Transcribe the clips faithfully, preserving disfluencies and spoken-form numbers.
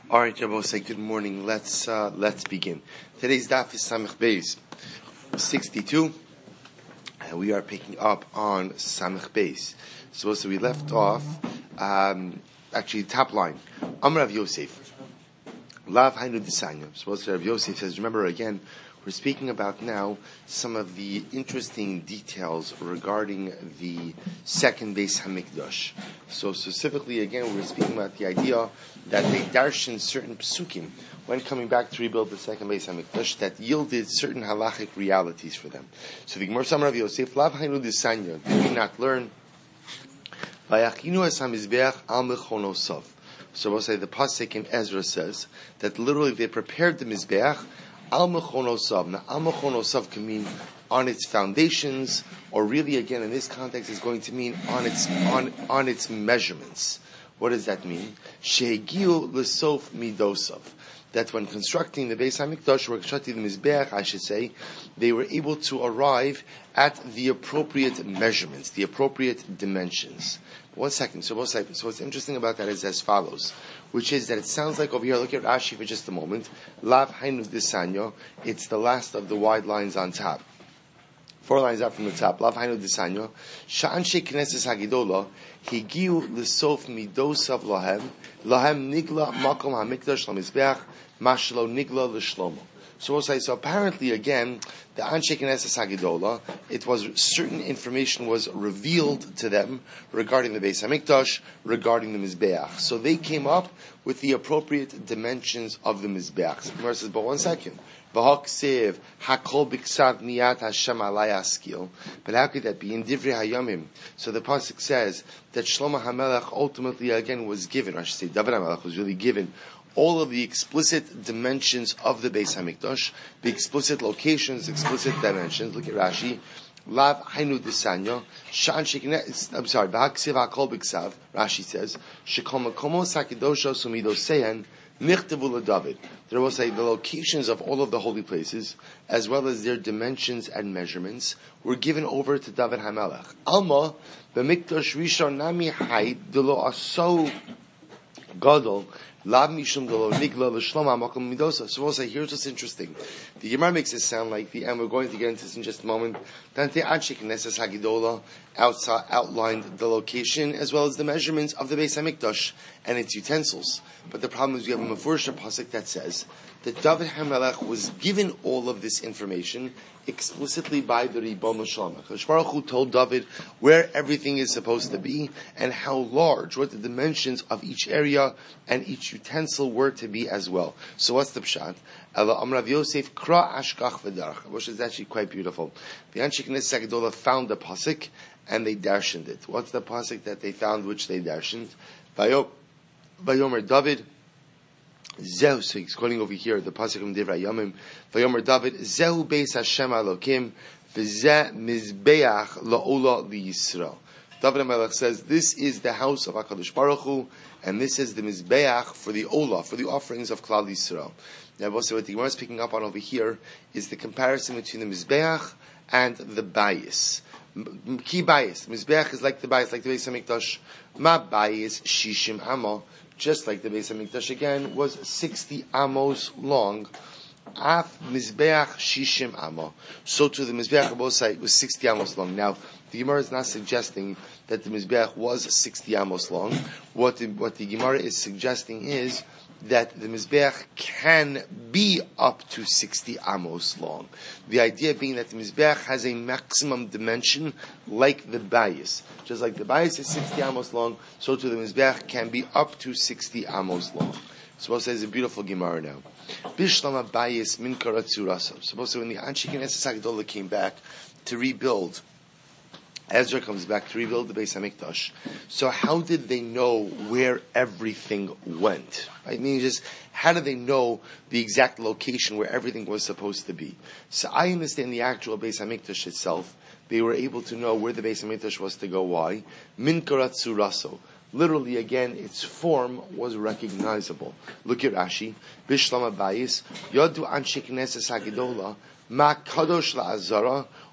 All right, Rabbi, say good morning. Let's uh, let's begin. Today's daf is Samech Beis sixty-two, and we are picking up on Samech Beis. So, so we left off, um, actually, top line. Amar Rav Yosef, Lav Hainu Disanya. So, Rav Yosef says, remember again, we're speaking about now some of the interesting details regarding the second Beis Hamikdash. So specifically, again, we're speaking about the idea that they darshan certain psukim when coming back to rebuild the second Beis Hamikdash that yielded certain halachic realities for them. So the Gemara Samar Rav Yosef, Lav Hainu Disanya, did we not learn? Vayachinu es hamizbeach al mechonosav. So we'll say the pasuk in Ezra says that literally they prepared the mizbeach al mechonosav. Now, al mechonosav can mean on its foundations, or really, again, in this context, is going to mean on its on on its measurements. What does that mean? Shehegiu l'sof midosav. That when constructing the Beis Hamikdash, or constructing the Mizbeach, I should say, they were able to arrive at the appropriate measurements, the appropriate dimensions. One second. So, one second. So what's interesting about that is as follows, which is that it sounds like over here, look at Rashi for just a moment, Lav Hainu Disanyo, it's the last of the wide lines on top. Four lines up from the top. Lav Hainu Disanyo, Sha'anshe Knesses Hagidola, Higiu L'sof Midosav Lahem, Lahem Nigla Makom HaMikdash LaMizbeach, Mashlo Nigla L'Shlomo. So we'll say, so apparently again, the Anshe Knesses Hagidola, it was certain information was revealed to them regarding the Beis Hamikdash, regarding the Mizbeach. So they came up with the appropriate dimensions of the Mizbeach. So Gemara says, but one second. V'haksev hakol b'ksav miyat Hashem alay askil. But how could that be in Divrei Hayamim? So the pasuk says that Shlomo HaMelech ultimately again was given, or I should say David HaMelech was really given all of the explicit dimensions of the Beis Hamikdash, the explicit locations, explicit dimensions. Look at Rashi. Lav Hainu Disanyo, Shan Shekine, I'm sorry, V'haksiv HaKol B'Ksav, Rashi says, Shekol Makomos HaKidosha Sumidoseyan, Nichtavu LeDavid. There will say the locations of all of the holy places, as well as their dimensions and measurements, were given over to David HaMelech. Alma, B'Mikdash Rishon Nami Hai, Delo Aso Gadol, Lav Mishum Delo Nigla L'Shloma Makom Midosa. So we'll say, here's what's interesting. The Gemara makes it sound like the, and we're going to get into this in just a moment, Dante Anshe Knesses Hagidola outside outlined the location as well as the measurements of the Beis Hamikdash and its utensils. But the problem is we have a Mefurish pasuk that says that David HaMelech was given all of this information explicitly by the Ribono Shel Olam. HaKadosh Baruch Hu told David where everything is supposed to be and how large, what the dimensions of each area and each utensil were to be as well. So what's the pshat? Ela Amar Rav Yosef Kra Ashkach V'Darach, which is actually quite beautiful. The Anshe Knesses Hagidola found the pasuk and they darshaned it. What's the pasuk that they found which they darshaned? Vayomer David, Zehu, so he's quoting over here, the pasuk from Divrei Hayamim, Vayomer David, Zehu Beis Hashem Elokim, V'zeh Mizbeach La'ola L'Yisrael. David HaMelech says, this is the house of HaKadosh Baruch Hu, and this is the Mizbeach for the Ola, for the offerings of Klal Yisrael. Now, also what the Gemara is picking up on over here is the comparison between the Mizbeach and the Bayis. Key Bayis. Mizbeach is like the Bayis, like the Beis Hamikdash. Ma Bayis Shishim Amo. Just like the Beis Hamikdash again, was sixty amos long. Af Mizbeach Shishim Amo. So to the Mizbeach of both sides was sixty amos long. Now, the Gemara is not suggesting that the Mizbeach was sixty amos long. What the, what the Gemara is suggesting is that the Mizbeach can be up to sixty amos long. The idea being that the Mizbeach has a maximum dimension like the Bayis. Just like the Bayis is sixty amos long, so too the Mizbeach can be up to sixty amos long. Suppose there's a beautiful Gemara now. Bishlama Bayis min karatzurasav. Suppose when the Anshe Knesses Hagidola came back to rebuild, Ezra comes back to rebuild the Beis Hamikdash. So how did they know where everything went? I mean, just how did they know the exact location where everything was supposed to be? So I understand the actual Beis Hamikdash itself. They were able to know where the Beis Hamikdash was to go. Why? Min karatzuraso. Literally, again, its form was recognizable. Look at Rashi. Bishlama Bayis. Yodu Anshe Knesses Hagidola. Ma kadosh la'azara.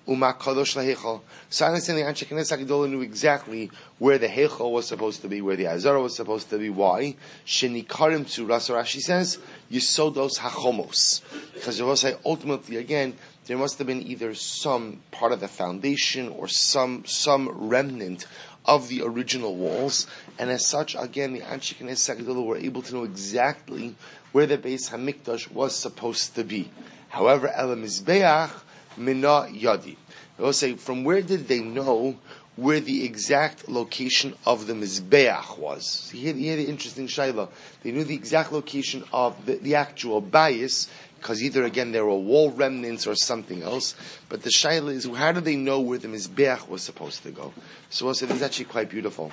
Umakadosh lahechal. So I understand the Anshe Knesset HaGedolah knew exactly where the Heichal was supposed to be, where the Azara was supposed to be. Why? Shenikarim Tzuras, Rashi says, Yisodos HaChomos. Because it was like, ultimately, again, there must have been either some part of the foundation or some some remnant of the original walls, and as such, again, the Anshe Knesset HaGedolah were able to know exactly where the Beis HaMikdash was supposed to be. However, El Mizbeach Mina Yadi. I will say, from where did they know where the exact location of the Mizbeach was? So here, here the interesting shayla. They knew the exact location of the, the actual bayis, because either again there were wall remnants or something else. But the shayla is, how do they know where the Mizbeach was supposed to go? So we'll say this is actually quite beautiful.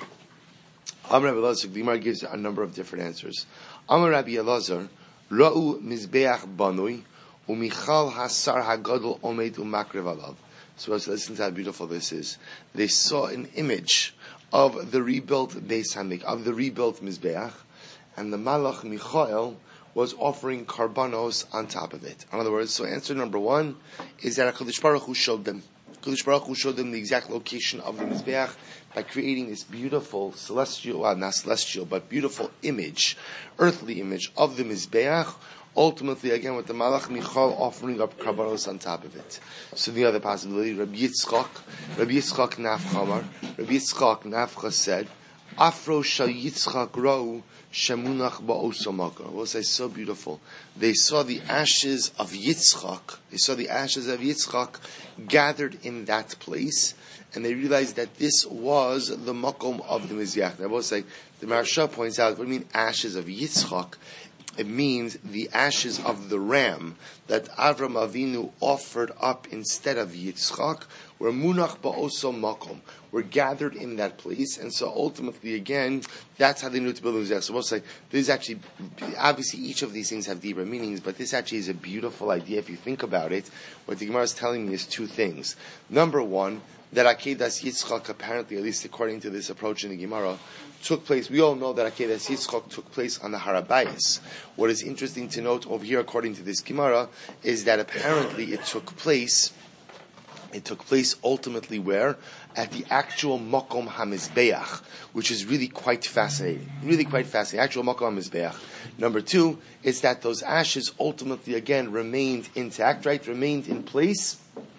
Amar Rabbi Elazar, the Gemara gives a number of different answers. Amar Rabbi Elazar, Ra'u Mizbeach Banui, Umichal Hasar Hagadol Omed Umakrev Alav. So let's listen to how beautiful this is. They saw an image of the rebuilt Beis Hamik, of the rebuilt Mizbeach, and the Malach Michael was offering karbanos on top of it. In other words, so answer number one is that HaKadosh Baruch Hu showed them. HaKadosh Baruch Hu showed them the exact location of the Mizbeach by creating this beautiful celestial, well, not celestial, but beautiful image, earthly image of the Mizbeach, ultimately, again, with the Malach Michal offering up karbanos on top of it. So the other possibility, Rabbi Yitzchak, Rabbi Yitzchak Nafchamar, Rabbi Yitzchak Nafcha said, Afro shal Yitzchak rau shemunach ba'osomaka. We'll say, so beautiful. They saw the ashes of Yitzchak, they saw the ashes of Yitzchak gathered in that place, and they realized that this was the makom of the Mizbeach. Now, we'll say, the Maharsha points out, what do you mean ashes of Yitzchak? It means the ashes of the ram that Avram Avinu offered up instead of Yitzchak were munach ba'oso makom, were gathered in that place, and so ultimately, again, that's how they knew to build the Mizbeach. So we'll say, this is actually, obviously each of these things have deeper meanings, but this actually is a beautiful idea if you think about it. What the Gemara is telling me is two things. Number one, that Akedas Yitzchak, apparently, at least according to this approach in the Gemara, took place. We all know that Akedas Yitzchak took place on the Harabayis. What is interesting to note over here, according to this Gemara, is that apparently it took place. It took place ultimately where? At the actual Makom HaMizbeach, which is really quite fascinating. Really quite fascinating. Actual Makom HaMizbeach. Number two is that those ashes ultimately, again, remained intact, right? Remained in place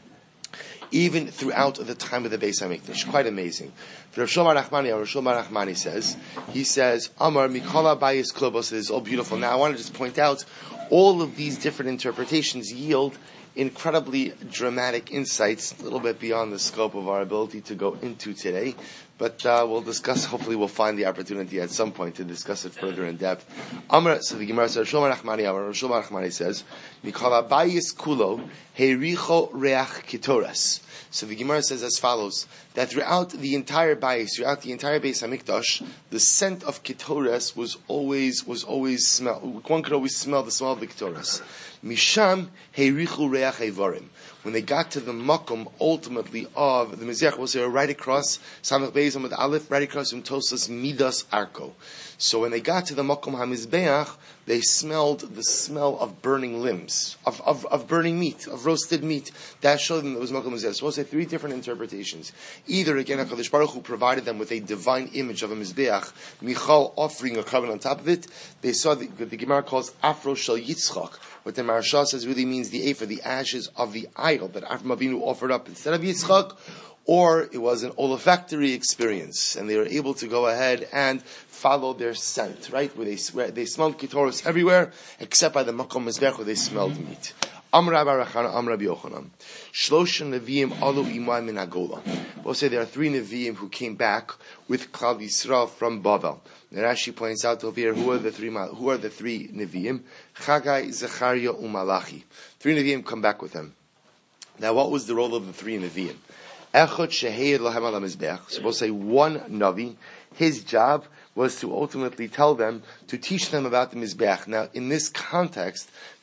even throughout the time of the Beis HaMikdash. Quite amazing. Rav Shlomo Nachmani, Rav Shlomo Nachmani says, he says, Amar Mikola Bayis Klobos, it is all beautiful. Now I want to just point out, all of these different interpretations yield incredibly dramatic insights, a little bit beyond the scope of our ability to go into today. But uh, we'll discuss, hopefully we'll find the opportunity at some point to discuss it further in depth. Amar, so the Gemara says, Shlomo Nachmani, Amar, Shlomo Nachmani says, Mikol Bayis Kulo, Heiricho Reach Kitoras. So the Gemara says as follows, that throughout the entire Bayis, throughout the entire Beis HaMikdash, the scent of Kitoras was always, was always smell, one could always smell the smell of the Kitoras. Misham Heirichu Reach Evarim. When they got to the makom, ultimately, of the Mizbeach, was there right across Samach Beis with Aleph, right across from Tosas Midas Arko. So when they got to the makom HaMizbeach, they smelled the smell of burning limbs, of, of, of burning meat, of roasted meat. That showed them that it was makom Mizbeach. So we'll say three different interpretations. Either, again, HaKadosh Baruch Hu provided them with a divine image of a Mizbeach, Michal offering a carbon on top of it. They saw the, the Gemara calls Afro Shel Yitzchak. What the Maharsha says really means the Ephah, the ashes of the idol that Avram Avinu offered up instead of Yitzchak, or it was an olfactory experience, and they were able to go ahead and follow their scent, right? Where they where they smelled Kitoros everywhere, except by the Makom Mizbeach where they smelled meat. Amra Barachana, Amra B'Yochanan. Shlosha Nevi'im alu imay min Hagola. We'll say there are three Nevi'im who came back with Klal Yisrael from Bavel. And Rashi points out over here, who are the three, who are the three Nevi'im? Chagai, Zechariah, Umalachi. Three Nevi'im come back with them. Now what was the role of the three Nevi'im? Echot Sheheir Lahem Ala Mizbeach. So we'll say one Navi, his job was to ultimately tell them, to teach them about the Mizbeach. Now, in this context,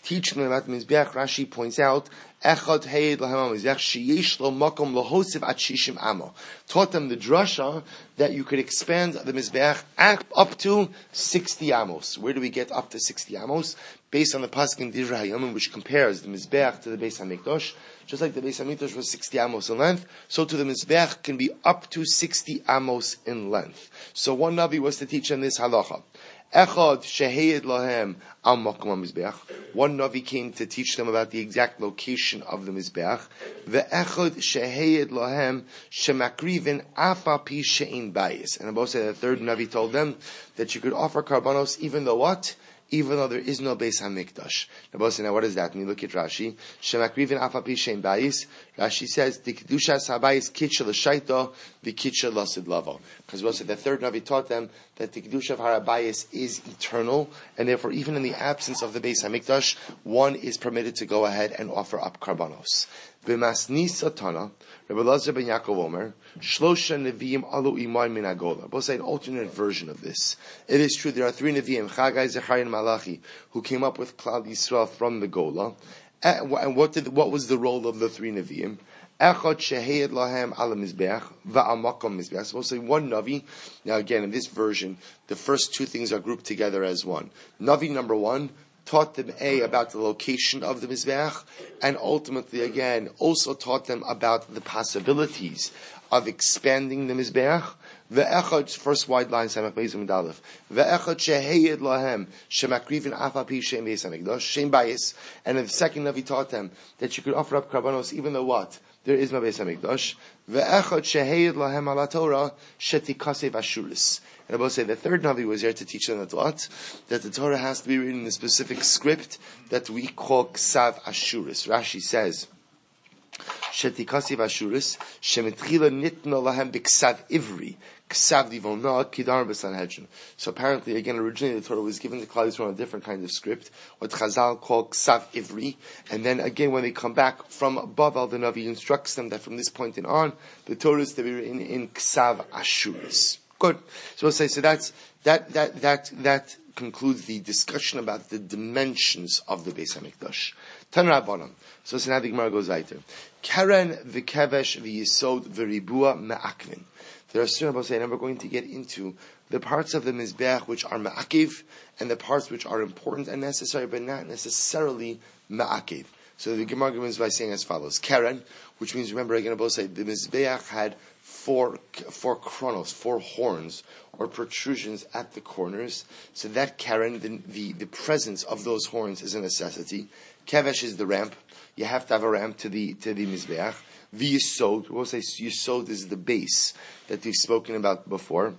teaching them about the Mizbeach, Rashi points out, Echad Heid Lahem Mizbeach Sheyesh Lo Makom Lohosiv At Shishim Amo. Taught them the drasha that you could expand the Mizbeach up to sixty amos. Where do we get up to sixty amos? Based on the pasuk in Divrei Hayamim, which compares the Mizbeach to the Beis HaMikdash. Just like the Beis HaMikdash was sixty amos in length, so to the Mizbeach can be up to sixty amos in length. So one Navi was to teach them this halacha. Echad Sheheyed Lahem Al Makom HaMizbeach. One Navi came to teach them about the exact location of the Mizbeach. Ve'echad Sheheyed Lahem Shemakrivin Afa Pi She'in Bayis. And Abba said the third Navi told them that you could offer karbanos even though what? Even though there is no Beis HaMikdash. Now what does that mean? Look at Rashi. Shemakrivin Afa Pi She'in Bayis. Rashi says, the Kedushas HaBayis Kitcha L'Shaita, the Kitcha L'Sid Lavo. Because also the third Navi taught them that the Kedusha of Harabayis is eternal, and therefore even in the absence of the Beis HaMikdash, one is permitted to go ahead and offer up karbanos. B'masni satana, Rabbi Elazar ben Yaakov Omer, Shlosha Nevi'im alu iman min agola. Both say an alternate version of this. It is true there are three Nevi'im, Chagai, Zechariah, and Malachi, who came up with Klal Yisrael from the Gola. And what did what was the role of the three Nevi'im? Echad Sheheyed Lahem Al Mizbeach Va'al Makom Mizbeach. So we'll say one Navi. Now again, in this version, the first two things are grouped together as one. Navi number one taught them A, about the location of the Mizbeach, and ultimately again, also taught them about the possibilities of expanding the Mizbeach. Ve'echad, first wide line, Samach Beis Medalef. Ve'echad Sheheyed Lahem Shemakrivin Afa Pi She'in Beis HaMikdash She'in Bayis. And in the second Navi taught them that you could offer up karbanos even though what? There is no Beis HaMikdash. Ve'echad Sheheyed Lahem Ala Torah Shetikaseh Ashuris. And I will say the third Navi was here to teach them that what? That the Torah has to be written in a specific script that we call Ksav Ashuris. Rashi says, Shetikaseh Ashuris Shemitchila Nitna Lahem B'Ksav Ivri. So apparently, again, originally the Torah was given to Klal Yisrael on a different kind of script, what Chazal call Ksav Ivri, and then again when they come back from Bavel, the Navi instructs them that from this point in on, the Torah is to be written in Ksav Ashuris. Good. So we'll say, so that's, that, that, that, that concludes the discussion about the dimensions of the Beis HaMikdash. Tan Rabbanan. So now the Gemara goes weiter. Karen v'kevesh v'yisod v'ribua me'akvin. There are certain about saying, and we're going to get into the parts of the Mizbeach which are ma'akiv, and the parts which are important and necessary, but not necessarily ma'akiv. So the Gemara begins by saying as follows. Karen, which means, remember again, about say, the Mizbeach had four, four chronos, four horns, or protrusions at the corners. So that Karen, the, the, the presence of those horns is a necessity. Kevesh is the ramp. You have to have a ramp to the, to the Mizbeach. The Yisod, we'll say Yisod is the base that we've spoken about before,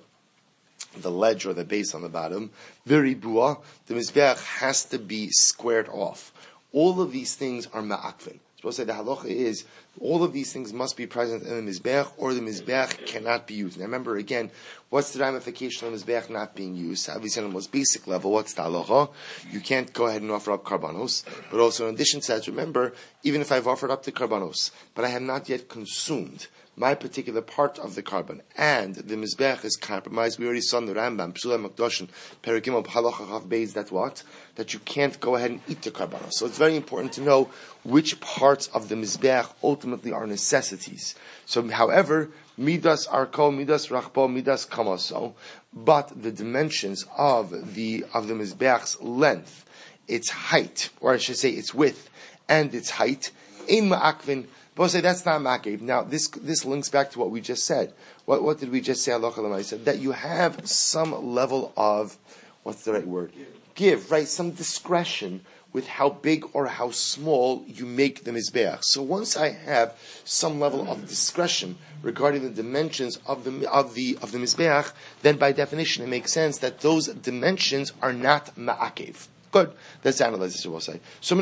the ledge or the base on the bottom. The Ribua, the Mizbeach has to be squared off. All of these things are ma'akvin. So we'll say the halacha is, all of these things must be present in the Mizbeach, or the Mizbeach cannot be used. Now remember again, what's the ramification of the Mizbeach not being used? Obviously on the most basic level, what's the halacha? You can't go ahead and offer up karbanos. But also in addition to that, remember, even if I've offered up the karbanos, but I have not yet consumed my particular part of the carbon, and the Mizbeach is compromised, we already saw in the Rambam, Psula Makdoshin, Perikimov Halacha Chav Beis, that what? That you can't go ahead and eat the karbanos. So it's very important to know which parts of the Mizbeach ultimately are necessities. So however, Midas Arko, Midas Rachbo, Midas Kamaso, but the dimensions of the, of the Mizbeach's length, its height, or I should say its width, and its height, in Ma'akvin, but say that's not ma'akev. Now this this links back to what we just said. What what did we just say? Halacha l'maaseh, that you have some level of, what's the right word? Give, right? Some discretion with how big or how small you make the mizbeach. So once I have some level of discretion regarding the dimensions of the of the of the mizbeach, then by definition it makes sense that those dimensions are not ma'akev. Good. That's the analysis we'll say. So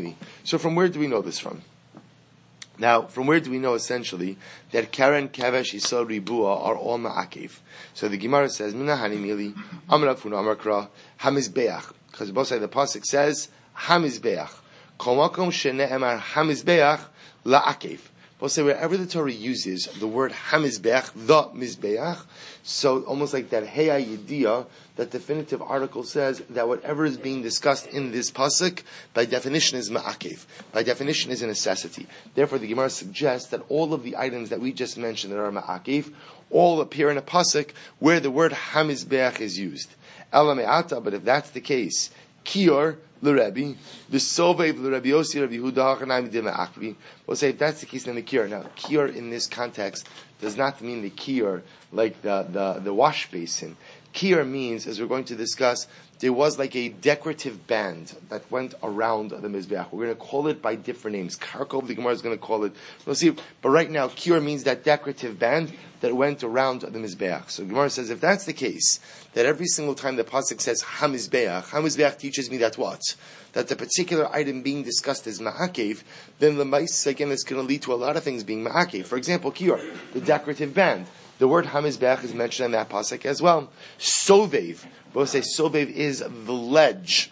So from where do we know this from? Now, from where do we know essentially that Karen, Kavesh, Yisod, Ribua are all ma'akev? So the Gemara says, Mina hanimili, Amar Afuna, Amar Kra, Hamizbeach. Because both side the pasuk says, Hamizbeach. Kol makom shene'emar Hamizbeach la'akev. We'll say wherever the Torah uses the word hamizbeach, the mizbeach, so almost like that heya yediyah, that definitive article says that whatever is being discussed in this pasuk, by definition is ma'akev. By definition is a necessity. Therefore, the Gemara suggests that all of the items that we just mentioned that are ma'akev, all appear in a pasuk where the word hamizbeach is used. Ela me'ata, but if that's the case, kior, l'Rebbe, the sovev l'Rebbe Yossi, Rabbi Yehuda hachanayim de ma'akvi. We'll say if that's the case, then the kior. Now, kior in this context does not mean the kior like the, the, the wash basin. Kior means, as we're going to discuss, there was like a decorative band that went around the Mizbeach. We're going to call it by different names. Karkov, the Gemara is going to call it. We'll see. But right now, kior means that decorative band that went around the Mizbeach. So the Gemara says, if that's the case, that every single time the pasuk says Hamizbeach, Hamizbeach teaches me that what? That the particular item being discussed is Ma'akev, then the mice, again, is going to lead to a lot of things being Ma'akev. For example, kior, the decorative band. The word Hamizbeach is mentioned in that pasuk as well. Sovev, we'll say Sovev is the ledge,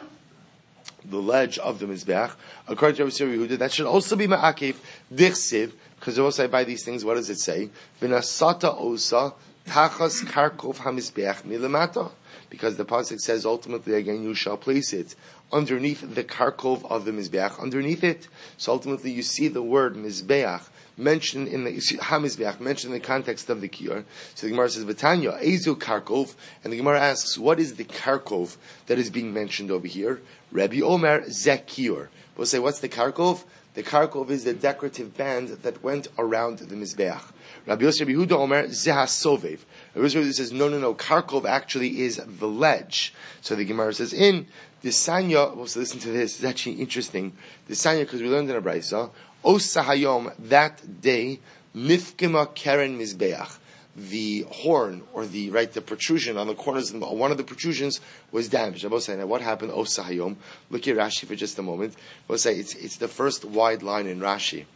the ledge of the Mizbeach. According to Rabbi Yehuda, that should also be Ma'akev, Dichsiv, because we'll say by these things, what does it say? V'nasata osa tachas karkov hamizbeach milamata. Because the pasuk says, ultimately, again, you shall place it underneath the karkov of the Mizbeach, underneath it. So ultimately, you see the word Mizbeach mentioned in the Hamizbeach, mentioned in the context of the Kior. So the Gemara says, V'tanya, Ezu Karkov, and the Gemara asks, what is the Karkov that is being mentioned over here? Rabbi Omer Zek Kior. We'll say, what's the Karkov? The Karkov is the decorative band that went around the Mizbeach. Rabbi Yosef Yehuda Omer Zeh Sovev. Rabbi Yosef says, no, no, no, Karkov actually is the ledge. So the Gemara says, in the Sanya, well, so listen to this, it's actually interesting. The Sanya, because we learned in a Brisa, Osa Hayom, that day, Nifkima Keren Mizbeach. The horn, or the, right, the protrusion on the corners, of the, one of the protrusions was damaged. I will say, now what happened, Osa Hayom? Look at Rashi for just a moment. I will say, it's, it's the first wide line in Rashi.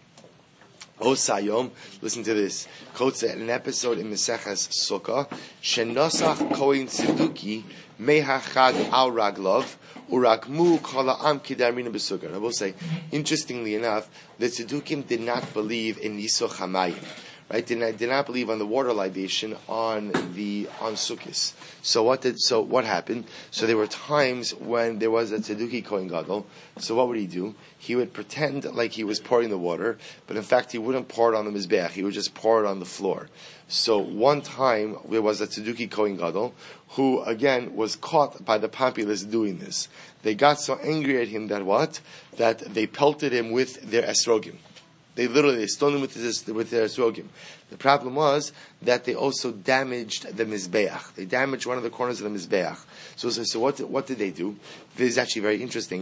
Osa Hayom, listen to this. Quotes an episode in Meseches Sukkah, Shenosach Kohen Tzeduki, Mehachad Al Raglov, Urakmu Kala Am Kidarmina Besukkah. I will say, interestingly enough, the Tzedukim did not believe in Yisuch Hamayim. Right? Did not, did not believe on the water libation on the on Sukkos. So what did so what happened? So there were times when there was a Tzeduki Kohen Gadol. So what would he do? He would pretend like he was pouring the water, but in fact he wouldn't pour it on the Mizbeach. He would just pour it on the floor. So one time there was a Tzeduki Kohen Gadol who again was caught by the populace doing this. They got so angry at him that what? That they pelted him with their esrogim. They literally they stoned him with, this, with their esrogim. The problem was that they also damaged the Mizbeach. They damaged one of the corners of the Mizbeach. So, so, so what, what did they do? This is actually very interesting.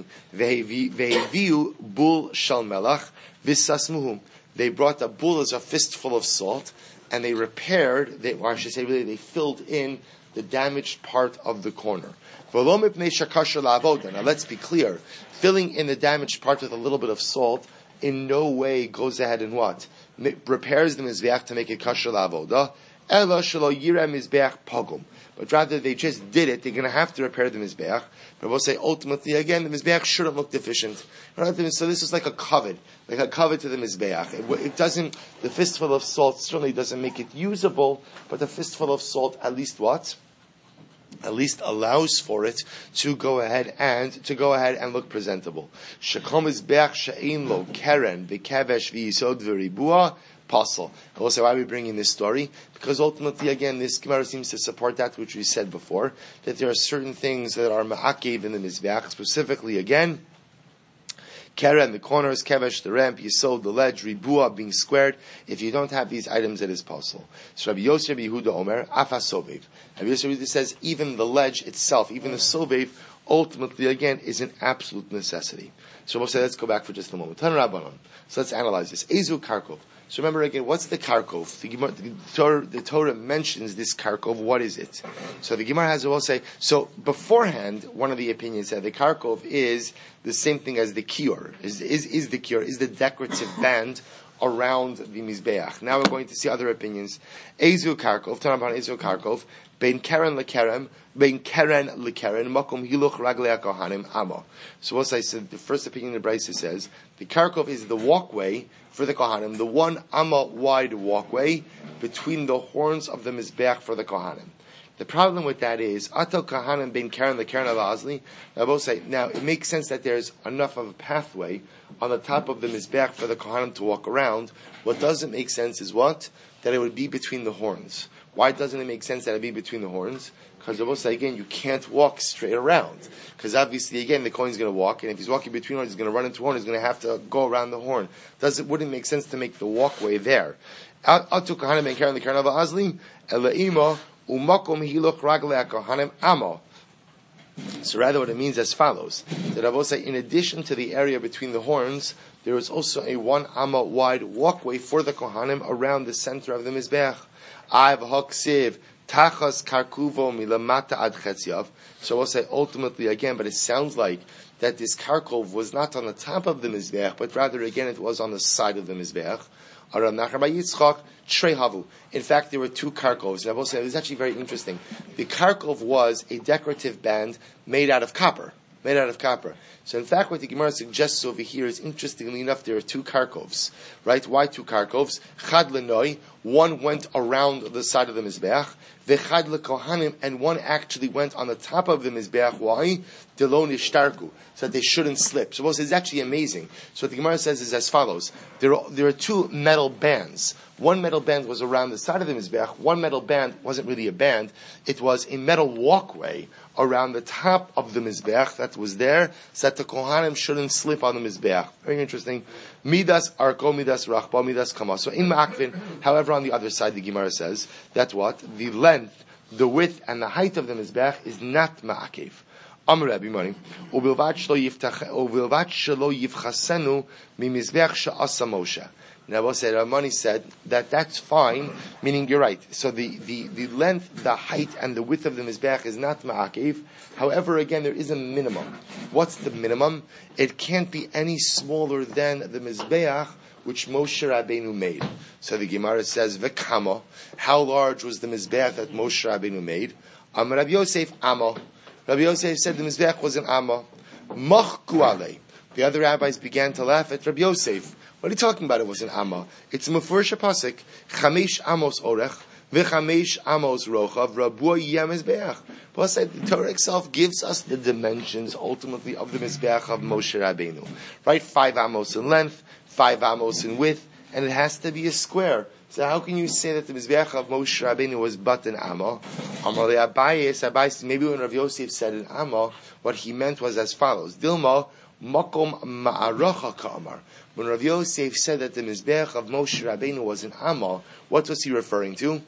Ve'eviu bul shal melach v'sasmuhu. They brought a bull as a fistful of salt, and they repaired, they, or I should say really, they filled in the damaged part of the corner. Now let's be clear. Filling in the damaged part with a little bit of salt in no way goes ahead and what? Repairs the Mizbeach to make it kasher la'avoda. Ela shelo yireh Mizbeach pogum. But rather they just did it, they're going to have to repair the Mizbeach. But we'll say ultimately again, the Mizbeach shouldn't look deficient. So this is like a covet, like a covet to the Mizbeach. It, it doesn't, the fistful of salt certainly doesn't make it usable, but the fistful of salt at least what? At least allows for it to go ahead and to go ahead and look presentable. Shekom is beach she'ein lo keren v'kavesh v'yisod v'ribua pasal. I will say why are we bringing this story? Because ultimately, again, this Gemara seems to support that which we said before, that there are certain things that are ma'akev in the mizbeach, specifically again. Keren, the corners, kevesh, the ramp, yisod, the ledge, ribua, being squared. If you don't have these items, it is possible. So Rabbi Yosef Yehuda Omer, afa sovev. Rabbi Yosef Yehuda says, even the ledge itself, even the sovev, ultimately, again, is an absolute necessity. So we'll say, let's go back for just a moment. Tan Rabbanon. So let's analyze this. Ezu Karkov. So remember again, what's the Karkov? The, Gemara, the, Torah, the Torah mentions this Karkov. What is it? So the Gemara has, will say, so beforehand, one of the opinions said the Karkov is the same thing as the Kior. Is, is, is the Kior, is the decorative band around the Mizbeach. Now we're going to see other opinions. Ezu Karkov, Tanabhan Ezu Karkov, bein keren lekerem, bein keren lekeren, makom hiluch raglei kohanim amo. So what I said, the first opinion of the Brisa says, the karkov is the walkway for the kohanim, the one amma wide walkway between the horns of the mizbeach for the kohanim. The problem with that is, Atal Kahanim bein Karen the Karen of Azli. I will say, now it makes sense that there's enough of a pathway on the top of the Mizbeach for the Kohanim to walk around. What doesn't make sense is what? That it would be between the horns. Why doesn't it make sense that it would be between the horns? Because I will say again, you can't walk straight around. Because obviously, again, the Kohen's going to walk, and if he's walking between horns, he's going to run into a horn, he's going to have to go around the horn. Does it wouldn't make sense to make the walkway there. Atal Kahanim bein Karen the Karen of Azli, Elaima. Umakom hiluch raglei kohanim amo. So rather what it means as follows. That I will say, in addition to the area between the horns, there is also a one amma wide walkway for the kohanim around the center of the mizbeach. I've haksiv tachas karkuvo milamata ad chetziav. So I will say ultimately again, but it sounds like that this karkov was not on the top of the mizbeach, but rather again it was on the side of the mizbeach. In fact, there were two karkovs. And I will say, it was actually very interesting. The karkov was a decorative band made out of copper. Made out of copper. So in fact, what the Gemara suggests over here is, interestingly enough, there are two karkovs. Right? Why two karkovs? Chad lenoi, one went around the side of the Mizbeach. Vechad lekohanim, and one actually went on the top of the Mizbeach. Why? Delo nishtarku, so that they shouldn't slip. So it's actually amazing. So what the Gemara says is as follows. There are, there are two metal bands. One metal band was around the side of the Mizbeach. One metal band wasn't really a band. It was a metal walkway around the top of the Mizbeach that was there, so that the Kohanim shouldn't slip on the Mizbeach. Very interesting. Midas arko, midas rachba, midas kama. So in Ma'akvin, however, on the other side, the Gemara says that what? The length, the width, and the height of the Mizbeach is not Ma'akev. Amr Rabbi Mani, ubilvat shelo yivchasenu mimizbeach she'asa Moshe. Now, we'll say Ramani said that that's fine, meaning you're right. So the, the, the length, the height, and the width of the Mizbeach is not Ma'akev. However, again, there is a minimum. What's the minimum? It can't be any smaller than the Mizbeach which Moshe Rabbeinu made. So the Gemara says, V'kama, how large was the Mizbeach that Moshe Rabbeinu made? Am Rabbi Yosef Amma. Rabbi Yosef said the Mizbeach was an Amma. Machku alei. The other rabbis began to laugh at Rabbi Yosef. What are you talking about? It was an Amma. It's a Mefurish Pasuk. Chamesh Amos Orech, v'chamesh Amos Rochav, Rabu Yeh Mizbeach. Plus, the Torah itself gives us the dimensions, ultimately, of the Mizbeach of Moshe Rabbeinu. Right? Five Amos in length, five Amos in width, and it has to be a square. So how can you say that the Mizbeach of Moshe Rabbeinu was but an Amma? Amar le Abayis, Abayis, maybe when Rav Yosef said an Amma, what he meant was as follows. Dilma, Makom Ma'aracha Ka'amar. When Rav Yosef said that the Mizbeach of Moshe Rabbeinu was an Amma, what was he referring to?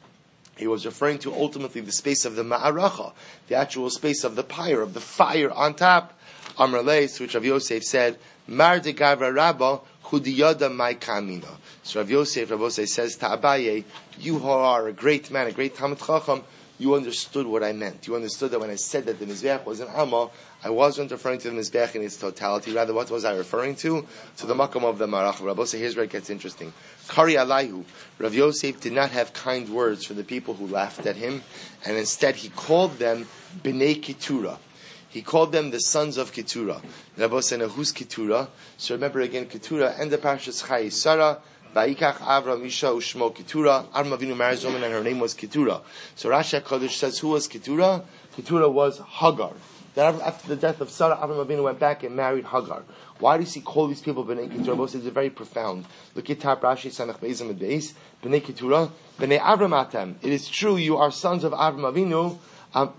He was referring to ultimately the space of the Ma'aracha, the actual space of the pyre, of the fire on top. Amar Leis, which Rav Yosef said, Mar de Gavra Rabba, Hudiyada Mai Kamina. So Rav Yosef, Rav Yosef says to Abaye, you are a great man, a great Talmid Chacham, you understood what I meant. You understood that when I said that the Mizbeach was an Amma, I wasn't referring to the Mizbeach in its totality. Rather, what was I referring to? To the Makam of the Marach. Rabbi Yosef, here's where it gets interesting. Kari Alayhu. Rav Yosef did not have kind words for the people who laughed at him, and instead he called them B'nai Keturah. He called them the sons of Keturah. Rabbi Yosef, who's Keturah? So remember again, Keturah and the Parshas Chai Sarah, Vayikach Avram Isha Ushmo Keturah. Avram Avinu married a woman and her name was Keturah. So Rashi HaKadosh says, who was Keturah? Keturah was Hagar. Then after the death of Sarah, Avram Avinu went back and married Hagar. Why does he call these people B'nai Keturah? Both is very profound. Look at Tab Rashi Sanach Beis Amid Beis. B'nai Keturah, B'nai Avram Atem. It is true, you are sons of Avram Avinu. Um,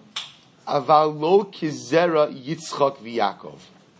Avalo Kizera Yitzchak v'Yakov.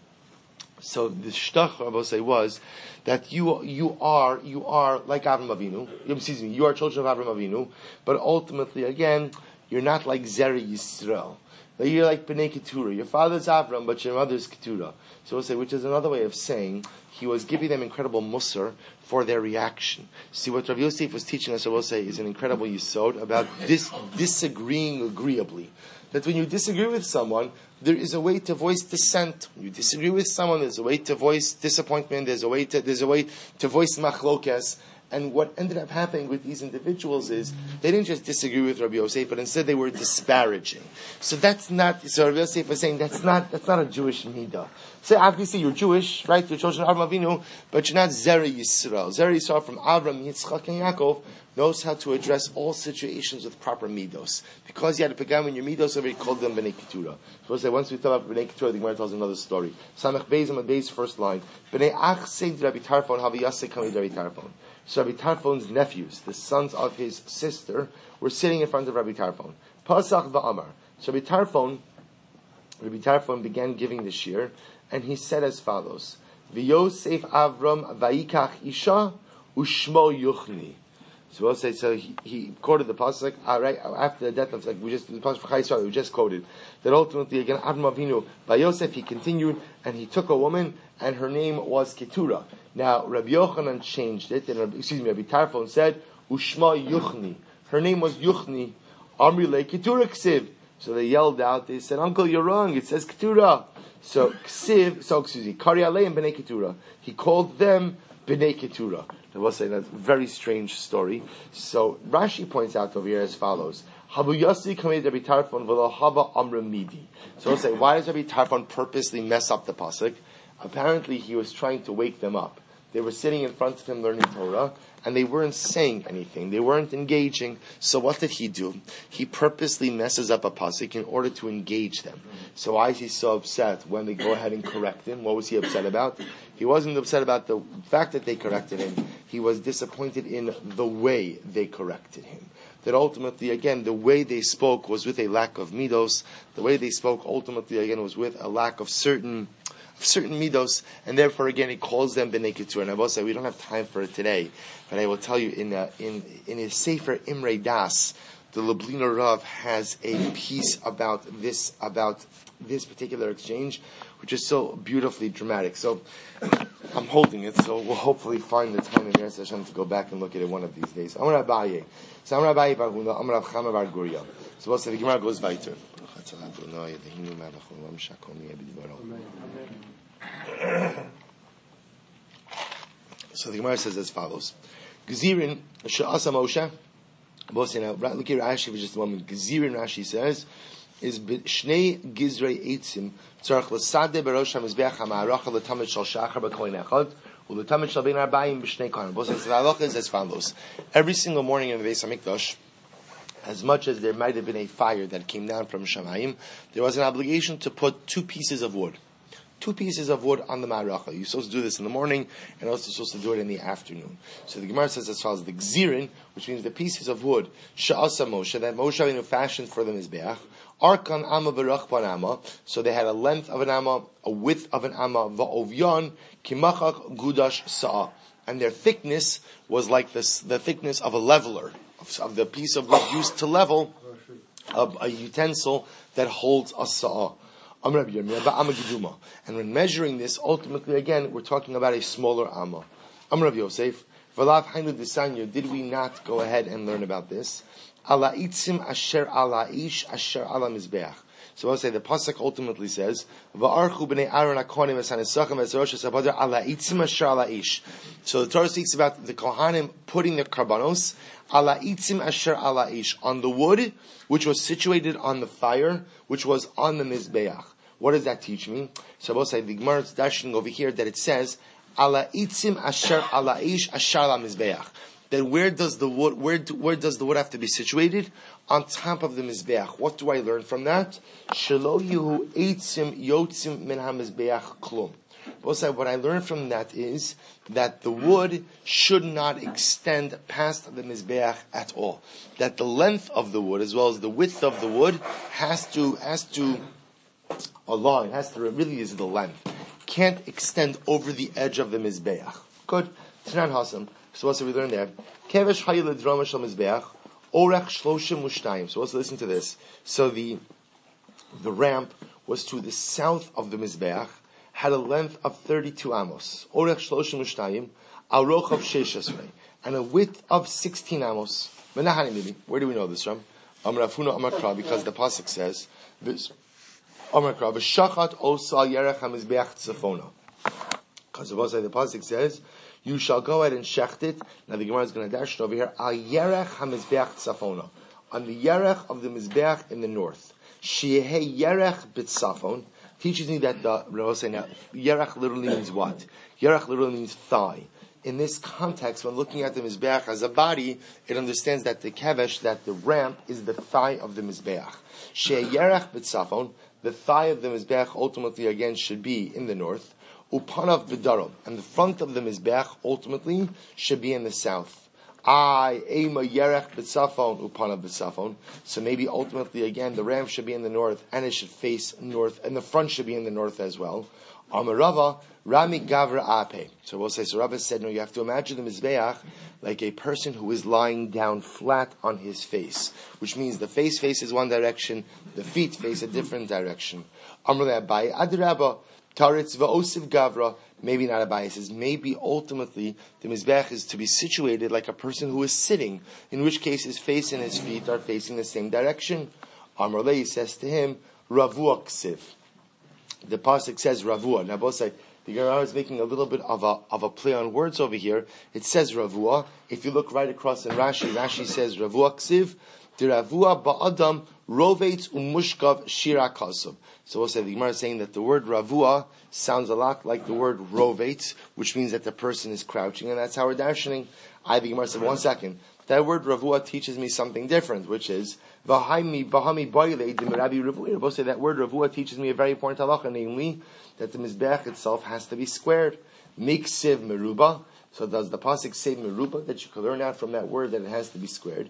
So the shtach Rabbi say was that you you are you are like Avram Avinu. Excuse me, you are children of Avram Avinu, but ultimately, again, you're not like Zera Yisrael. You're like B'nai Keturah. Your father's Avram, but your mother's Keturah. So we'll say, which is another way of saying he was giving them incredible musar for their reaction. See, what Rav Yosef was teaching us, I will say, is an incredible yisod about dis- disagreeing agreeably. That when you disagree with someone, there is a way to voice dissent. When you disagree with someone, there's a way to voice disappointment. There's a way to there's a way to voice machlokes. And what ended up happening with these individuals is they didn't just disagree with Rabbi Yosef, but instead they were disparaging. So that's not, so Rabbi Yosef was saying that's not, that's not a Jewish midah. So obviously you're Jewish, right? You're children of Avraham Avinu, but you're not Zera Yisrael. Zera Yisrael from Avram, Yitzchak, and Yaakov knows how to address all situations with proper midos. Because you had a pagam in your midos, everybody called them B'nai Keturah. So say once we talk about B'nai Keturah, the Gemara tells another story. Samech Beis Amad Beis, first line. B'nai Ach Seid Rabbi Tarfon, Haviyaseh Kamid Rabbi Tarfon. So Rabbi Tarfon's nephews, the sons of his sister, were sitting in front of Rabbi Tarfon. Pasach va'amar. So Rabbi Tarfon, Rabbi Tarfon began giving the shir, and he said as follows: V'Yosef Avram va'ikach isha u'shmo yuchni. So we'll say, so he, he quoted the pasuk, uh, right, after the death of, like we just, the pasuk for Chai Yisrael, we just quoted, that ultimately again, Avram Avinu, by Yosef, he continued, and he took a woman, and her name was Keturah. Now, Rabbi Yochanan changed it, and Rabbi, excuse me, Rabbi Tarfon said, Ushma Yuchni. Her name was Yuchni. Amri le Keturah Ksiv. So they yelled out, they said, Uncle, you're wrong, it says Keturah. So Ksiv, so excuse me, Kari Aleim B'nai Keturah. He called them B'nai Keturah. I will say that's a very strange story. So Rashi points out over here as follows: Habu Yossi Kamed Rabbi Tarfon v'lo Hava Amra Midi. So we'll say, why does Rabbi Tarfon purposely mess up the pasuk? Apparently, he was trying to wake them up. They were sitting in front of him learning Torah, and they weren't saying anything. They weren't engaging. So what did he do? He purposely messes up a pasuk in order to engage them. So why is he so upset when they go ahead and correct him? What was he upset about? He wasn't upset about the fact that they corrected him. He was disappointed in the way they corrected him. That ultimately, again, the way they spoke was with a lack of midos. The way they spoke ultimately, again, was with a lack of certain certain midos, and therefore again he calls them B'nai Keturah. And I will say we don't have time for it today, but I will tell you in uh, in in his Sefer Imrei Das, the Lubliner Rav has a piece about this about this particular exchange, which is so beautifully dramatic. So I'm holding it, so we'll hopefully find the time in Yom Hashem to go back and look at it one of these days. Amar Abaye, so Amar Abaye bar Huna, Amar Rav Chama bar Guria. So we'll say the Gemara goes weiter. So the Gemara says as follows: Gezirin she'asa Moshe. Both now, look here, Rashi for just a moment. Gezirin, Rashi says, is shnei gizrei eitzim tzarich l'sadeh berosh hamizbeach ha'ma'aracha l'tamid shal shachar b'koyin echad u'l'tamid shal bein arba'im b'shnei kohanim. Both says the halacha is as follows: every single morning in the Beis Hamikdash, as much as there might have been a fire that came down from Shamayim, there was an obligation to put two pieces of wood. Two pieces of wood on the ma'aracha. You're supposed to do this in the morning, and also supposed to do it in the afternoon. So the Gemara says as follows: the gzirin, which means the pieces of wood, sha'asa Moshe, that Moshe Rabbeinu fashioned for the mizbeach, arkan amma berachban amma, so they had a length of an amma, a width of an amma, va'ovyan kimachak gudash sa'a, and their thickness was like this, the thickness of a leveler, of, of the piece of wood used to level a, a utensil that holds a sa'a. And when measuring this, ultimately, again, we're talking about a smaller amma. Amar Rav Yosef, did we not go ahead and learn about this? Ala itzim asher ala ish asher ala mizbeach. So I'll say the pasuk ultimately says, "Va'archu b'nei Aaron hakohanim esanesachem esarosh esabader ala itzim asher ala ish." So the Torah speaks about the kohanim putting the karbanos ala itzim asher ala ish on the wood, which was situated on the fire, which was on the mizbeach. What does that teach me? So I'll say the Gemara is dashing over here that it says ala itzim asher ala ish asher ala mizbeach. Then where does the wood where do, where does the wood have to be situated? On top of the mizbeach. What do I learn from that? Shelo yehu eitzim yotzim min hamizbeach klum. What I learned from that is that the wood should not extend past the mizbeach at all. That the length of the wood as well as the width of the wood has to has to align. Has to really is the length. Can't extend over the edge of the mizbeach. Good. Tanan Hasam. So what did we learn there? Kevesh hayil drama shel mizbeach orech shloshim ushtayim. So let's listen to this. So the the ramp was to the south of the mizbeach, had a length of thirty-two amos. Orech shloshim ushtayim, aroch of sheish esrei, and a width of sixteen amos. Where do we know this from? Amar Afuna Amar Kra, because the pasuk says this. Amar Kra v'shachat osa yerech hamizbeach tzafona. Because the pasuk says, "You shall go ahead and shecht it." Now the Gemara is going to dash it over here. Al yerech hamizbeach tzafona, on the yerech of the mizbeach in the north. Sheihei yerech b'tzafon teaches me that the Rabbi say now yerech literally means what? Yerech literally means thigh. In this context, when looking at the mizbeach as a body, it understands that the kevesh, that the ramp, is the thigh of the mizbeach. Sheihei yerech b'tzafon, the thigh of the mizbeach ultimately again should be in the north. Upanav b'darom, and the front of the mizbeach ultimately should be in the south. I ema yerech b'tzafon upanav b'tzafon. So maybe ultimately again the ram should be in the north, and it should face north, and the front should be in the north as well. Amarava Rami Gavra Ape. So we'll say, so Rava said, no, you have to imagine the mizbeach like a person who is lying down flat on his face, which means the face faces one direction, the feet face a different direction. Amar Abai Adraba. Taritz va'osiv gavra, maybe not a bias, says maybe ultimately the mizbech is to be situated like a person who is sitting, in which case his face and his feet are facing the same direction. Amrlei says to him, Ravua ksiv. The pasuk says Ravua. Now both sides, the Gemara is making a little bit of a of a play on words over here. It says Ravua. If you look right across in Rashi, Rashi says Ravua ksiv. The Ravua ba'adam rovetz umushkav shira kasub. So we'll say the Gemara is saying that the word Ravua sounds a lot like the word rovetz, which means that the person is crouching, and that's how we're darshaning. I the Gemara said, one second. That word Ravua teaches me something different, which is V'haimi Bahami Boyle Dimarabi Ravua. Both say that word Ravua teaches me a very important halacha, namely that the mizbeach itself has to be squared. Miksiv meruba. So does the pasuk say meruba, that you can learn out from that word that it has to be squared?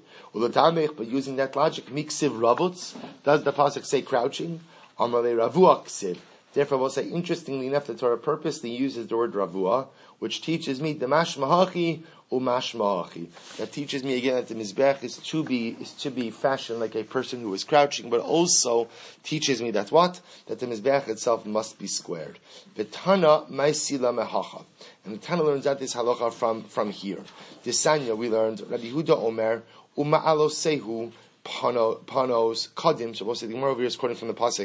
But using that logic, miksiv ravutz, does the pasuk say crouching? Amarle ravua ksiv. Therefore, we'll say, interestingly enough, the Torah purposely uses the word ravua, which teaches me the mashmahachi umashmahachi. That teaches me again that the mizbech is to be is to be fashioned like a person who is crouching, but also teaches me that what? That the mizbech itself must be squared. V'tana ma'isila mehacha. And the Tana learns out this halacha from, from here. This Sanya we learned, Rabbi Yehuda Omer, uma'alosehu panos kadim. So we'll say the Gemara over here is quoting from the pasuk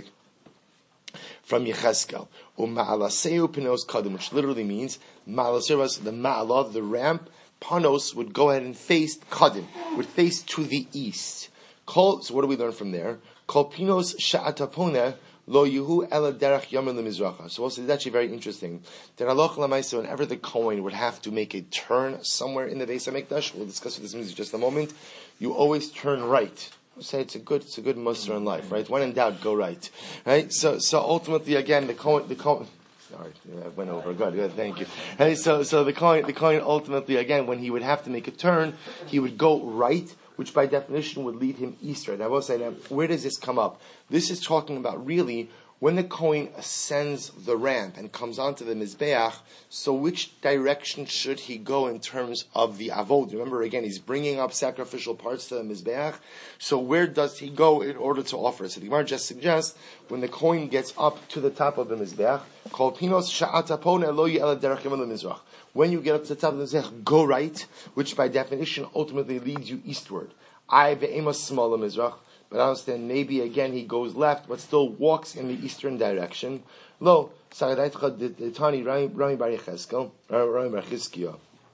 from Yecheskel. Uma'alaseu panos kadim, which literally means ma'alaseu, the ma'ala, the ramp, panos would go ahead and face kadim, would face to the east. Kol, so what do we learn from there? Kol pinos sha'ataponeh Lo yuhu ela derech yamin lemizracha. So also, it's actually very interesting that halacha l'maisa, whenever the Kohen would have to make a turn somewhere in the Beis Hamikdash, we'll discuss what this means in just a moment. You always turn right. We'll say it's a good, it's a good muster in life, right? When in doubt, go right, right? So, so ultimately, again, the Kohen, the Kohen. Sorry, I went over. Good, good. Thank you. And so, so the Kohen, the Kohen ultimately, again, when he would have to make a turn, he would go right, which by definition would lead him eastward. I will say now, where does this come up? This is talking about really when the Kohen ascends the ramp and comes onto the Mizbeach, so which direction should he go in terms of the Avod? Remember, again, he's bringing up sacrificial parts to the Mizbeach. So where does he go in order to offer? So the Gemara just suggests, when the Kohen gets up to the top of the Mizbeach, Kol Pinos Sha'atapone Lo Ye'ela Derech Yamin Lemizrach. When you get up to the top of the Mizbeach, go right, which by definition ultimately leads you eastward. I ve'ema smala Mizrach. But I understand maybe again he goes left, but still walks in the eastern direction. Lo, Sagadaytcha Tani Rami Bar Yecheskel, Rami Bar Chizkiah.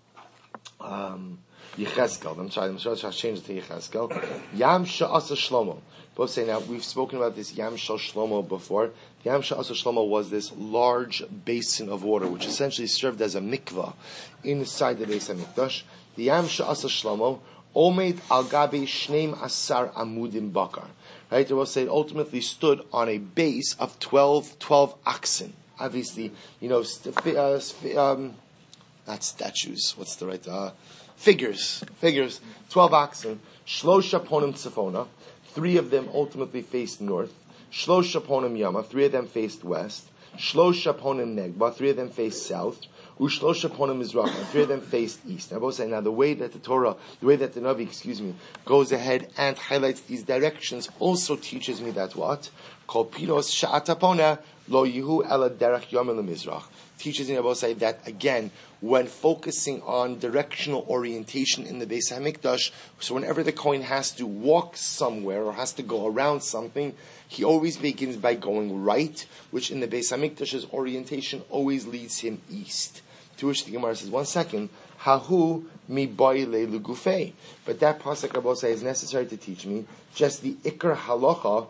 Um, Yecheskel. I'm sorry, I'm sorry, I changed it to Yecheskel. Yam Sha'asa Shlomo. Both say now we've spoken about this Yam Shal Shlomo before. Yam Sha'asa Shlomo was this large basin of water, which essentially served as a mikvah inside the Beis Hamikdash. The Yam Sha'asa Shlomo. Omed al gabi shneim asar amudim bakar. Right, it will say it ultimately stood on a base of twelve, twelve oxen. Obviously, you know, st- uh, st- um, not statues. What's the right uh, figures? Figures. Twelve oxen. Shlosha ponim tzafona. Three of them ultimately faced north. Shlosha ponim yama. Three of them faced west. Shlosha ponim negba. Three of them faced south. Ushlosha ponim mizrach, and three of them faced east. Now, both say now the way that the Torah, the way that the Navi, excuse me, goes ahead and highlights these directions also teaches me that what Kol pinos sha'atapona lo yihu ela derech yomel lemizrach. Teaches in Rabbi say that again, when focusing on directional orientation in the Beis Hamikdash, so whenever the Kohen has to walk somewhere or has to go around something, he always begins by going right, which in the Beis Hamikdash's orientation always leads him east. To which the Gemara says, one second, Hahu mi boile lugufei. But that pasuk Rabbi say is necessary to teach me just the ikar halacha.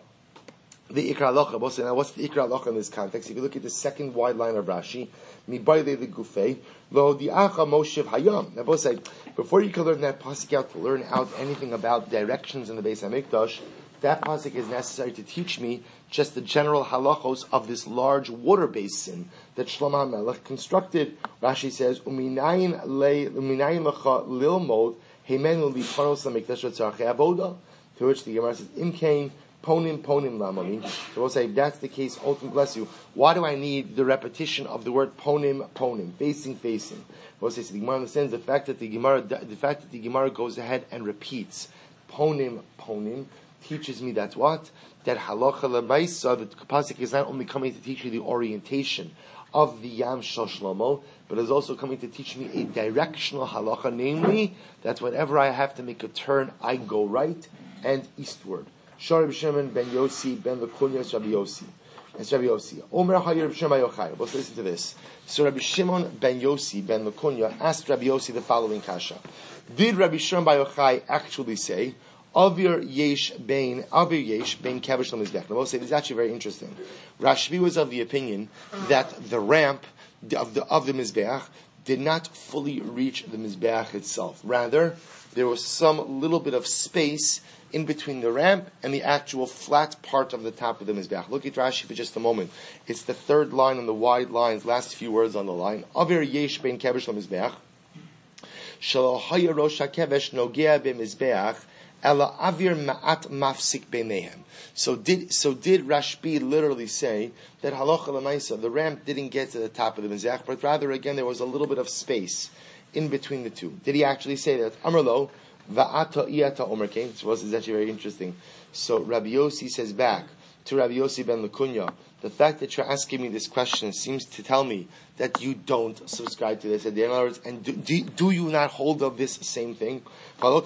The Ikra Halacha. Now, what's the Ikra Halacha in this context? If you look at the second wide line of Rashi, Mi Baile the Gufei, Lo Diacha Moshev Hayam. Now, both say, before you can learn that pasuk out to learn out anything about directions in the Beis Hamikdash, that pasuk is necessary to teach me just the general halachos of this large water basin that Shlomo HaMelech constructed. Rashi says, Uminayin le Uminayin lecha lilmod heimenu lipanos lamikdash v'tzarchei avoda. To which the Gemara says, Imkain. Ponim, ponim, lamami. So we'll say, if that's the case, ultimately, bless you, why do I need the repetition of the word ponim, ponim, facing, facing? We'll say, so the Gemara understands the fact that the Gemara, the fact that the Gemara goes ahead and repeats ponim, ponim, teaches me that what? That halacha l'maisa, the pasuk is not only coming to teach you the orientation of the Yam Shel Shlomo, but is also coming to teach me a directional halacha, namely, that whenever I have to make a turn, I go right and eastward. Shar Rabbi Shimon ben Yossi ben Lechunya Rabbi Yossi. It's Rabbi Yossi. Omer Hayir Rabbi Shimon Yochai. Let's listen to this. So Rabbi Shimon ben Yossi ben Lechunya asked Rabbi Yossi the following kasha: did Rabbi Shimon ben Yochai actually say Avir Yesh ben Avir Yesh ben Kavish Lamizbech? Now, we'll say this is actually very interesting. Rashbi was of the opinion that the ramp of the of the Mizbeach did not fully reach the Mizbeach itself. Rather, there was some little bit of space in between the ramp and the actual flat part of the top of the Mizbeach. Look at Rashi for just a moment. It's the third line on the wide lines, last few words on the line. Avir yesh ben kevesh l'mizbeach, shelo haya rosh hakevesh nogea b'mizbeach, ela avir ma'at mafsik b'nehem. So did so did Rashbi literally say that halacha l'maisa, the ramp didn't get to the top of the Mizbeach, but rather again there was a little bit of space in between the two. Did he actually say that? Amrlo, Va'ata iyata omer came. So this is actually very interesting. So Rabbi Yossi says back to Rabbi Yossi ben Lechunya, the fact that you're asking me this question seems to tell me that you don't subscribe to this. In other words, and do, do, do you not hold of this same thing? The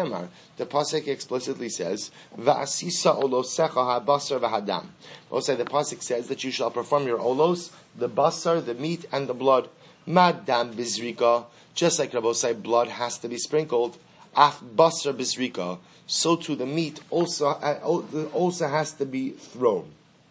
pasuk explicitly says, "Va'asisa olosecha habasar v'hadam." Also, the pasuk says that you shall perform your olos, the basar, the meat, and the blood. Madam bizrika, just like Rabbi say, blood has to be sprinkled. Af basar bizrika, so too the meat also also has to be thrown.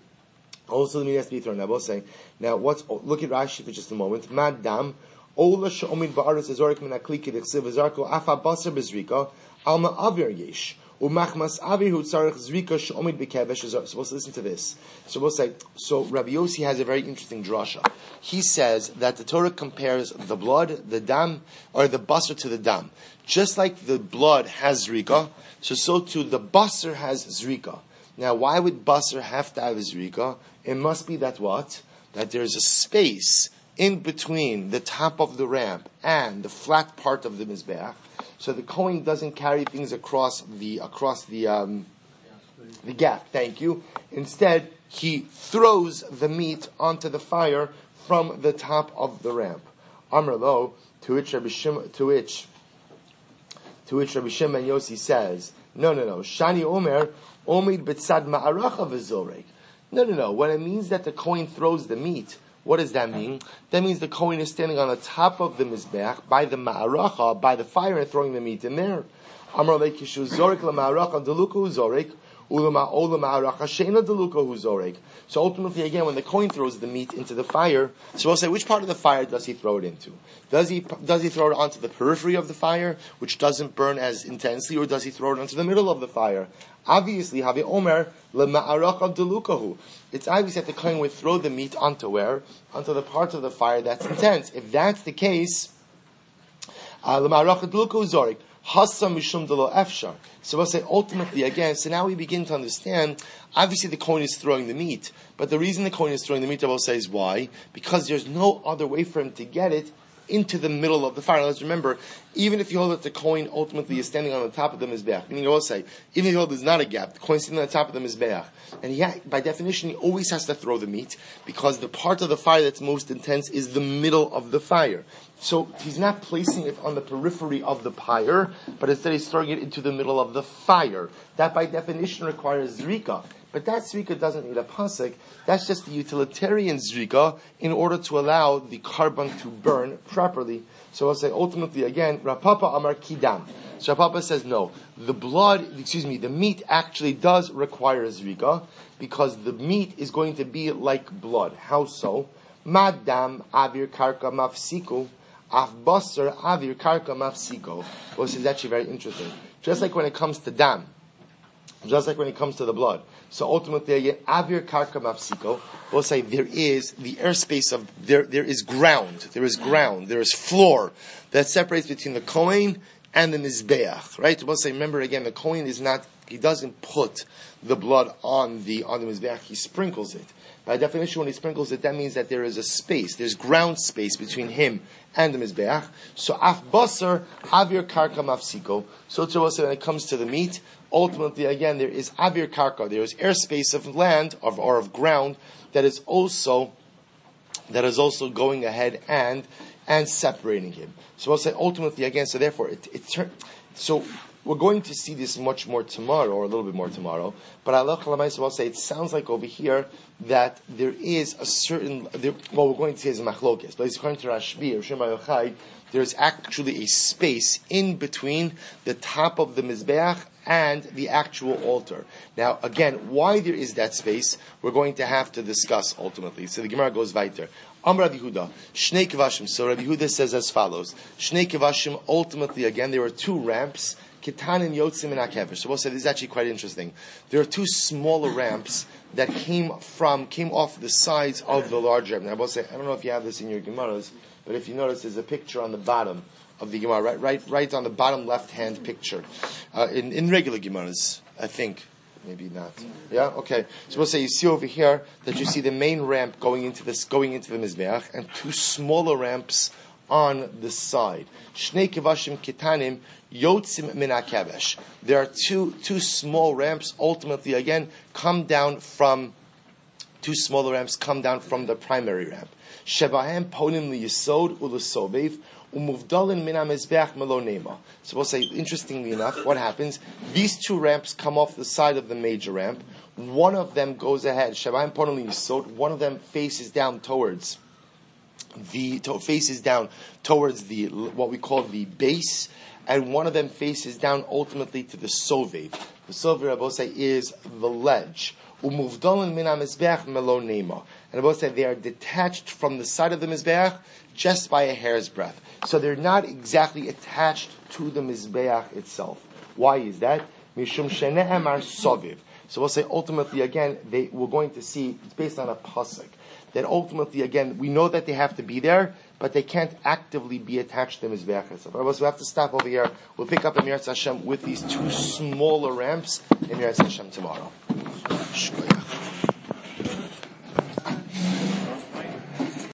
Also the meat has to be thrown. Now, both saying, now what's look at Rashi for just a moment. Madam ola she'omid ba'aretz azorik min hakli k'dichsiv v'zarko afa basar bizrika alma avir yesh umachmas avir hu tzarich zrika she'omid b'kevesh. Supposed to listen to this. So we'll say, so Rabbi Yossi has a very interesting drasha. He says that the Torah compares the blood, the dam, or the basar to the dam. Just like the blood has zrika, so so too the basar has zrika. Now, why would basar have to have zrika? It must be that what? That there's a space in between the top of the ramp and the flat part of the mizbeach, so the Kohen doesn't carry things across the across the um, the gap. Thank you. Instead, he throws the meat onto the fire from the top of the ramp. Amr lo, to which Rabbi Shimon, to which to which Rabbi Shimon Yossi says, no, no, no. Shani Omer omid betzad ma'aracha v'zorek. No, no, no. When it means that the Kohen throws the meat, what does that mean? That means the Kohen is standing on the top of the mizbeach by the ma'aracha, by the fire, and throwing the meat in there. Amar leikishu zorek la'ma'aracha deluku zorek. So ultimately, again, when the Kohen throws the meat into the fire, so we'll say, which part of the fire does he throw it into? Does he does he throw it onto the periphery of the fire, which doesn't burn as intensely, or does he throw it onto the middle of the fire? Obviously, Havi Omer leMa'aracha delukahu. It's obvious that the Kohen would throw the meat onto where? Onto the part of the fire that's intense. If that's the case, leMa'aracha delukahu zorik. Hassam mishum delo efshar. So we'll say ultimately again. So now we begin to understand. Obviously, the Kohen is throwing the meat, but the reason the Kohen is throwing the meat, I will say, is why? Because there's no other way for him to get it into the middle of the fire. Let's remember, even if you hold that the coin ultimately is standing on the top of the Mizbeach, meaning you also say, even if you hold there's not a gap, the coin is sitting on the top of the Mizbeach, and he ha- by definition he always has to throw the meat, because the part of the fire that's most intense is the middle of the fire. So he's not placing it on the periphery of the pyre, but instead he's throwing it into the middle of the fire. That by definition requires zrika. But that zrika doesn't need a pasuk. That's just the utilitarian zrika in order to allow the carbon to burn properly. So I'll say ultimately again, Rapapa Amar Kidam. So Rapapa says no. The blood, excuse me, the meat actually does require zrika, because the meat is going to be like blood. How so? Madam avir karka mafsiku. Af basar avir karka mafsiko. Well, this is actually very interesting. Just like when it comes to dam, just like when it comes to the blood. So ultimately, again, avir karka mafsiko. We'll say there is the airspace of there. There is ground. There is ground. There is floor that separates between the kohen and the mizbeach. Right? We'll say. Remember again, the kohen is not. He doesn't put the blood on the on the mizbeach. He sprinkles it. By definition, when he sprinkles it, that means that there is a space. There's ground space between him and the mizbeach. So af basar avir karka mafsiko. So to us, when it comes to the meat, ultimately, again, there is avir karka. There is airspace of land of, or of ground that is also that is also going ahead and and separating him. So I'll say ultimately again. So therefore, it, it turn, so. We're going to see this much more tomorrow, or a little bit more tomorrow. But Allah will say it sounds like over here that there is a certain. There, well, we're going to see as a machlokes, but according to Rashbi or Shema Yochai, there's actually a space in between the top of the mizbeach and the actual altar. Now, again, why there is that space, we're going to have to discuss ultimately. So the Gemara goes weiter. Am Rabbi Yehuda, Shnei Kivashim. So Rabbi Yehuda says as follows: Shnei Kivashim. Ultimately, again, there are two ramps. Kitanim Yotzim and Akevish. So we'll say this is actually quite interesting. There are two smaller ramps that came from came off the sides of the large ramp. Now we'll say, I don't know if you have this in your Gemaras, but if you notice, there's a picture on the bottom of the Gemara, right, right, right on the bottom left-hand picture. Uh, in, in regular Gemaras, I think. Maybe not. Yeah? Okay. So we'll say you see over here that you see the main ramp going into this going into the Mizbeach and two smaller ramps on the side. Shnei Kivashim Kitanim Yotzim Min HaKevesh. There are two two small ramps, ultimately again, come down from two smaller ramps come down from the primary ramp. Shebahem Ponim Liyisod Ulusovev Umuvdalin Min HaMizbeach Melo Nema. So we'll say, interestingly enough, what happens? These two ramps come off the side of the major ramp. One of them goes ahead. Shebahem Ponim Liyisod. One of them faces down towards the to, faces down towards the what we call the base, and one of them faces down ultimately to the sovev. The sovev, Rabbi say, is the ledge. Umuvdalin min hamizbeach melo nema. And Rabbi say they are detached from the side of the mizbeach just by a hair's breadth. So they're not exactly attached to the mizbeach itself. Why is that? Mishum shene'emar sovev. So we'll say ultimately again, they we're going to see it's based on a pasuk. That ultimately, again, we know that they have to be there, but they can't actively be attached to the Mizbeach itself. So we have to stop over here. We'll pick up Emirat Hashem with these two smaller ramps in Emirat Hashem tomorrow.